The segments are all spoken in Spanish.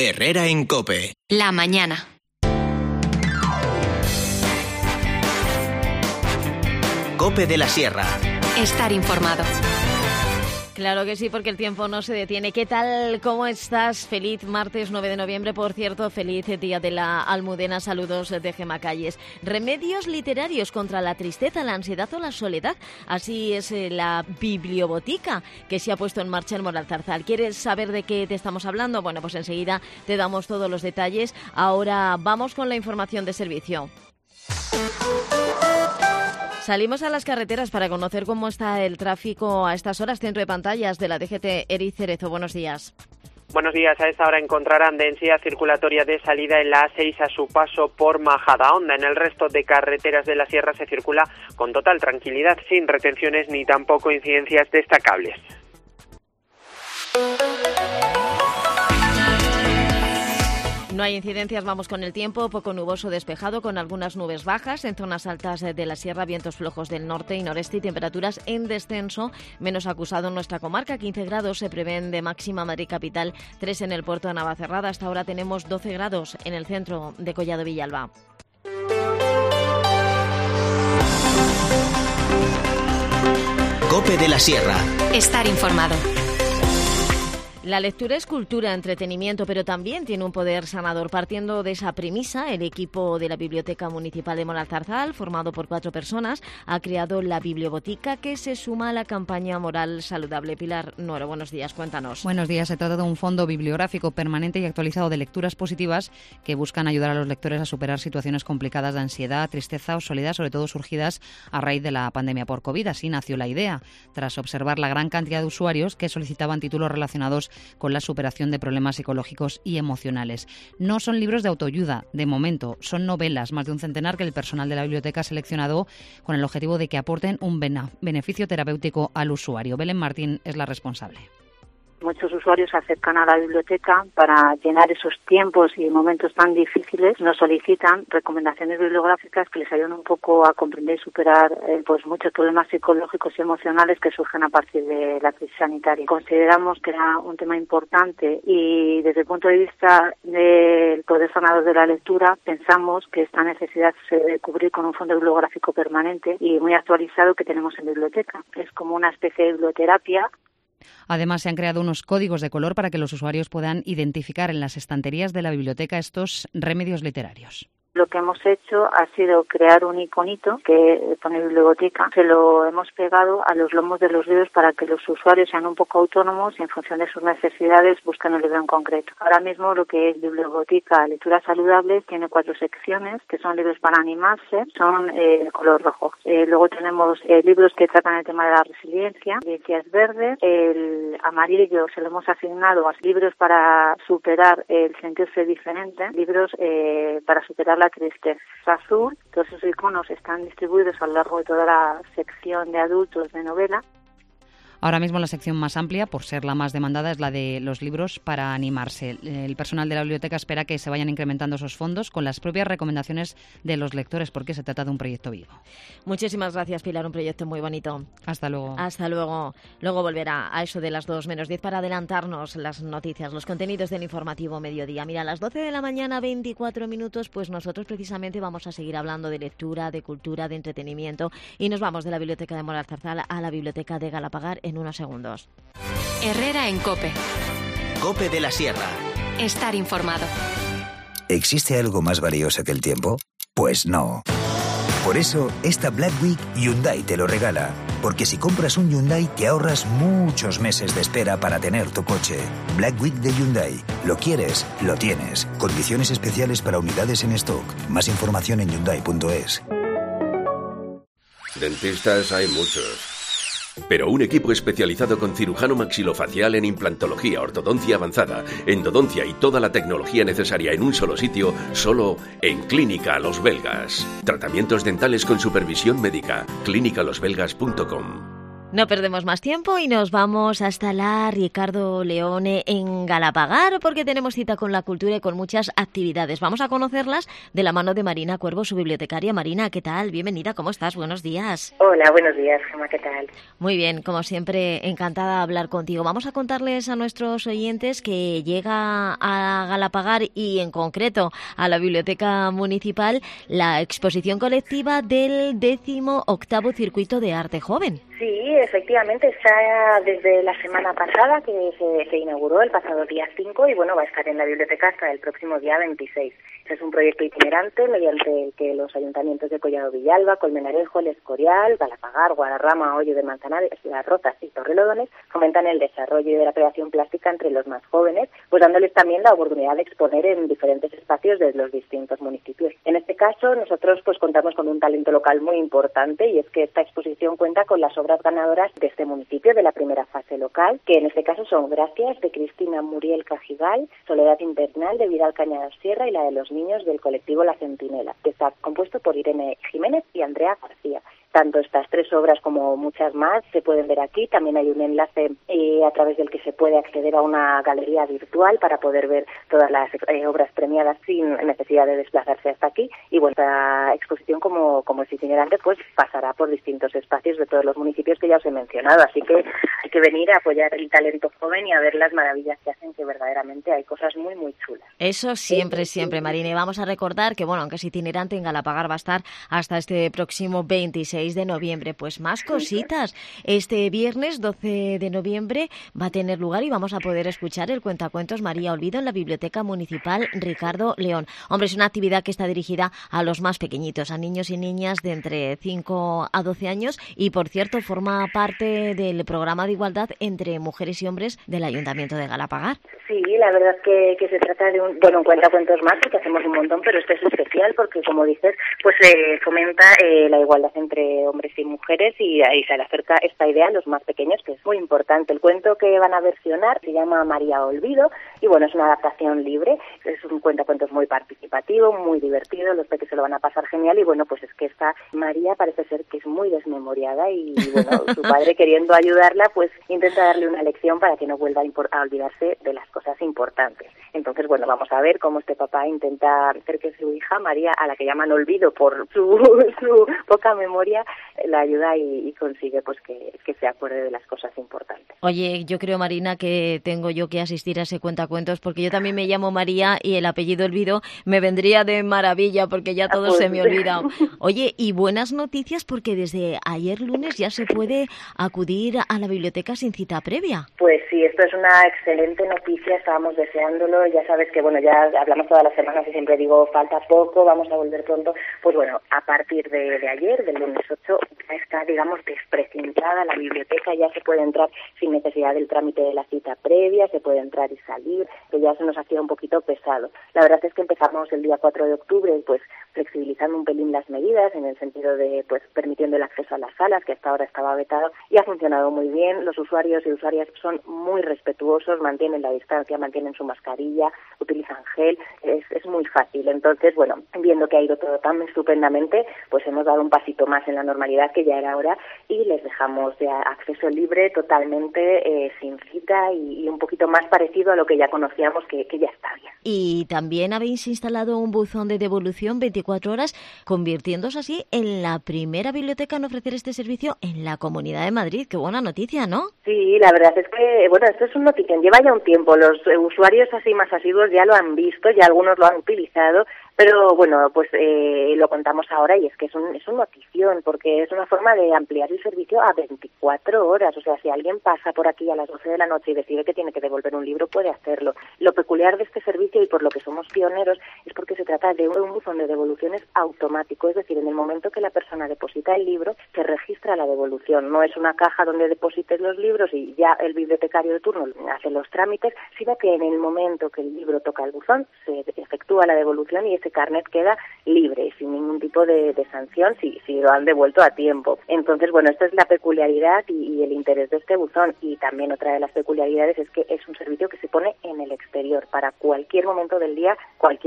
Herrera en COPE. La mañana. COPE de la Sierra. Estar informado. Claro que sí, porque el tiempo no se detiene. ¿Qué tal? ¿Cómo estás? Feliz martes 9 de noviembre, por cierto. Feliz Día de la Almudena. Saludos de Gemma Calles. Remedios literarios contra la tristeza, la ansiedad o la soledad. Así es la bibliobotica que se ha puesto en marcha en Moralzarzal. ¿Quieres saber de qué te estamos hablando? Bueno, pues enseguida te damos todos los detalles. Ahora vamos con la información de servicio. Salimos a las carreteras para conocer cómo está el tráfico a estas horas. Centro de pantallas de la DGT, Eric Cerezo. Buenos días. Buenos días. A esta hora encontrarán densidad circulatoria de salida en la A6 a su paso por Majadahonda. En el resto de carreteras de la Sierra se circula con total tranquilidad, sin retenciones ni tampoco incidencias destacables. No hay incidencias, vamos con el tiempo, poco nuboso despejado con algunas nubes bajas, en zonas altas de la sierra vientos flojos del norte y noreste y temperaturas en descenso, menos acusado en nuestra comarca, 15 grados se prevén de máxima Madrid capital, 3 en el puerto de Navacerrada, hasta ahora tenemos 12 grados en el centro de Collado Villalba. COPE de la Sierra. Estar informado. La lectura es cultura, entretenimiento, pero también tiene un poder sanador. Partiendo de esa premisa, el equipo de la Biblioteca Municipal de Moralzarzal, formado por 4 personas, ha creado la Bibliobotica, que se suma a la campaña Moral Saludable. Pilar Nuero, buenos días, cuéntanos. Buenos días. Se trata de un fondo bibliográfico permanente y actualizado de lecturas positivas que buscan ayudar a los lectores a superar situaciones complicadas de ansiedad, tristeza o soledad, sobre todo surgidas a raíz de la pandemia por COVID. Así nació la idea, tras observar la gran cantidad de usuarios que solicitaban títulos relacionados con la superación de problemas psicológicos y emocionales. No son libros de autoayuda, de momento, son novelas, más de un centenar que el personal de la biblioteca ha seleccionado con el objetivo de que aporten un beneficio terapéutico al usuario. Belén Martín es la responsable. Muchos usuarios se acercan a la biblioteca para llenar esos tiempos y momentos tan difíciles. Nos solicitan recomendaciones bibliográficas que les ayuden un poco a comprender y superar pues muchos problemas psicológicos y emocionales que surgen a partir de la crisis sanitaria. Consideramos que era un tema importante y desde el punto de vista del poder sanador de la lectura pensamos que esta necesidad se debe cubrir con un fondo bibliográfico permanente y muy actualizado que tenemos en biblioteca. Es como una especie de biblioterapia. Además, se han creado unos códigos de color para que los usuarios puedan identificar en las estanterías de la biblioteca estos remedios literarios. Lo que hemos hecho ha sido crear un iconito que pone biblioteca. Se lo hemos pegado a los lomos de los libros para que los usuarios sean un poco autónomos y en función de sus necesidades busquen un libro en concreto. Ahora mismo lo que es bibliobotica lecturas saludables tiene 4 secciones que son libros para animarse, son de color rojo. Luego tenemos libros que tratan el tema de la resiliencia, ciencias verdes. El amarillo se lo hemos asignado a libros para superar el sentirse diferente, libros para superar la tristeza. Azul, todos esos iconos están distribuidos a lo largo de toda la sección de adultos de novela. Ahora mismo la sección más amplia, por ser la más demandada, es la de los libros para animarse. El personal de la biblioteca espera que se vayan incrementando esos fondos con las propias recomendaciones de los lectores, porque se trata de un proyecto vivo. Muchísimas gracias, Pilar, un proyecto muy bonito. Hasta luego. Hasta luego. Luego volverá a eso de las 2 menos 10 para adelantarnos las noticias, los contenidos del informativo mediodía. Mira, a las 12 de la mañana, 24 minutos, pues nosotros precisamente vamos a seguir hablando de lectura, de cultura, de entretenimiento y nos vamos de la Biblioteca de Moralzarzal a la Biblioteca de Galapagar en unos segundos. Herrera en COPE. COPE de la Sierra. Estar informado. ¿Existe algo más valioso que el tiempo? Pues no. Por eso, esta Black Week Hyundai te lo regala. Porque si compras un Hyundai te ahorras muchos meses de espera para tener tu coche. Black Week de Hyundai. Lo quieres, lo tienes. Condiciones especiales para unidades en stock. Más información en Hyundai.es. Dentistas hay muchos. Pero un equipo especializado con cirujano maxilofacial en implantología, ortodoncia avanzada, endodoncia y toda la tecnología necesaria en un solo sitio, solo en Clínica Los Belgas. Tratamientos dentales con supervisión médica. clínicalosbelgas.com. No perdemos más tiempo y nos vamos hasta la Ricardo Leone en Galapagar porque tenemos cita con la cultura y con muchas actividades. Vamos a conocerlas de la mano de Marina Cuervo, su bibliotecaria. Marina, ¿qué tal? Bienvenida, ¿cómo estás? Buenos días. Hola, buenos días, Gemma, ¿qué tal? Muy bien, como siempre, encantada de hablar contigo. Vamos a contarles a nuestros oyentes que llega a Galapagar y en concreto a la Biblioteca Municipal la exposición colectiva del 18º Circuito de Arte Joven. Sí, efectivamente, está desde la semana pasada que se inauguró el pasado día 5 y bueno, va a estar en la biblioteca hasta el próximo día 26. Es un proyecto itinerante mediante el que los ayuntamientos de Collado Villalba, Colmenarejo, El Escorial, Galapagar, Guadarrama, Hoyo de Manzanares, Las Rozas y Torrelodones fomentan el desarrollo de la creación plástica entre los más jóvenes, pues dándoles también la oportunidad de exponer en diferentes espacios de los distintos municipios. En este caso, nosotros pues contamos con un talento local muy importante y es que esta exposición cuenta con las obras ganadoras de este municipio de la primera fase local, que en este caso son Gracias de Cristina Muriel Cajigal, Soledad Invernal de Vidal Cañada Sierra y la de los niños del colectivo La Centinela, que está compuesto por Irene Jiménez y Andrea García. Tanto estas tres obras como muchas más se pueden ver aquí. También hay un enlace a través del que se puede acceder a una galería virtual para poder ver todas las obras premiadas sin necesidad de desplazarse hasta aquí. Y bueno, esta exposición, como es itinerante, pues pasará por distintos espacios de todos los municipios que ya os he mencionado. Así que hay que venir a apoyar el talento joven y a ver las maravillas que hacen, que verdaderamente hay cosas muy, muy chulas. Eso siempre, Marina. Y vamos a recordar que, bueno, aunque es itinerante, en Galapagar va a estar hasta este próximo 26 de noviembre. Pues más cositas. Este viernes 12 de noviembre va a tener lugar y vamos a poder escuchar el cuentacuentos María Olvido en la Biblioteca Municipal Ricardo León. Hombre, es una actividad que está dirigida a los más pequeñitos, a niños y niñas de entre 5 a 12 años y, por cierto, forma parte del programa de igualdad entre mujeres y hombres del Ayuntamiento de Galapagar. Sí, la verdad que se trata de un cuentacuentos más, porque hacemos un montón, pero este es especial porque, como dices, pues fomenta la igualdad entre hombres y mujeres y ahí se le acerca esta idea a los más pequeños, que es muy importante. El cuento que van a versionar se llama María Olvido y bueno, es una adaptación libre, es un cuentacuentos muy participativo, muy divertido, los peques se lo van a pasar genial y bueno, pues es que esta María parece ser que es muy desmemoriada y bueno, su padre, queriendo ayudarla, pues intenta darle una lección para que no vuelva a olvidarse de las cosas importantes. Entonces, bueno, vamos a ver cómo este papá intenta hacer que su hija María, a la que llaman Olvido por su poca memoria, la ayuda y consigue pues que se acuerde de las cosas importantes. Oye, yo creo, Marina, que tengo yo que asistir a ese cuentacuentos porque yo también me llamo María y el apellido Olvido me vendría de maravilla porque ya todo se me olvida. Oye, y buenas noticias porque desde ayer lunes ya se puede acudir a la biblioteca sin cita previa. Pues sí, esto es una excelente noticia, estábamos deseándolo, ya sabes que bueno, ya hablamos todas las semanas y siempre digo falta poco, vamos a volver pronto. Pues bueno, a partir de ayer, del lunes 8, ya está, digamos, desprecintada la biblioteca, ya se puede entrar sin necesidad del trámite de la cita previa, se puede entrar y salir, que ya se nos hacía un poquito pesado. La verdad es que empezamos el día 4 de octubre, pues flexibilizando un pelín las medidas, en el sentido de, pues, permitiendo el acceso a las salas, que hasta ahora estaba vetado, y ha funcionado muy bien. Los usuarios y usuarias son muy respetuosos, mantienen la distancia, mantienen su mascarilla, utilizan gel, es muy fácil. Entonces, bueno, viendo que ha ido todo tan estupendamente, pues hemos dado un pasito más en la normalidad, que ya era hora, y les dejamos de acceso libre totalmente, sin cita y un poquito más parecido a lo que ya conocíamos, que ya está bien. Y también habéis instalado un buzón de devolución 24 horas, convirtiéndose así en la primera biblioteca en ofrecer este servicio en la Comunidad de Madrid. Qué buena noticia, ¿no? Sí, la verdad es que, bueno, esto es un notición, lleva ya un tiempo, los usuarios así más asiduos ya lo han visto, ya algunos lo han utilizado, pero bueno, pues lo contamos ahora y es que es un notición, porque es una forma de ampliar el servicio a 24 horas, o sea, si alguien pasa por aquí a las 12 de la noche y decide que tiene que devolver un libro, puede hacerlo. Lo peculiar de este servicio, y por lo que somos pioneros, es porque se trata de un buzón de devoluciones automático, es decir, en el momento que la persona deposita el libro, se registra la devolución, no es una caja donde deposites los libros y ya el bibliotecario de turno hace los trámites, sino que en el momento que el libro toca el buzón, se efectúa la devolución y ese carnet queda libre, sin ningún tipo de sanción si lo han devuelto a tiempo. Entonces, bueno, esta es la peculiaridad y el interés de este buzón. Y también otra de las peculiaridades es que es un servicio que se pone en el exterior para cualquier momento del día, cualquier día de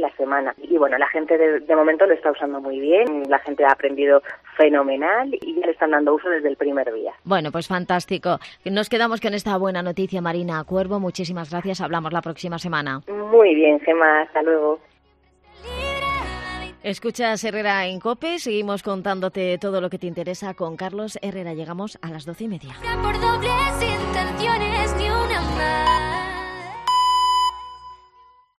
la semana. Y bueno, la gente de momento lo está usando muy bien, la gente ha aprendido fenomenal y ya le están dando uso desde el primer día. Bueno, pues fantástico. Nos quedamos con esta buena noticia, Marina Cuervo. Muchísimas gracias. Hablamos la próxima semana. Muy bien, Gemma. Hasta luego. Escuchas Herrera en COPE. Seguimos contándote todo lo que te interesa con Carlos Herrera. Llegamos a las 12:30. Por dobles intenciones, ni una más.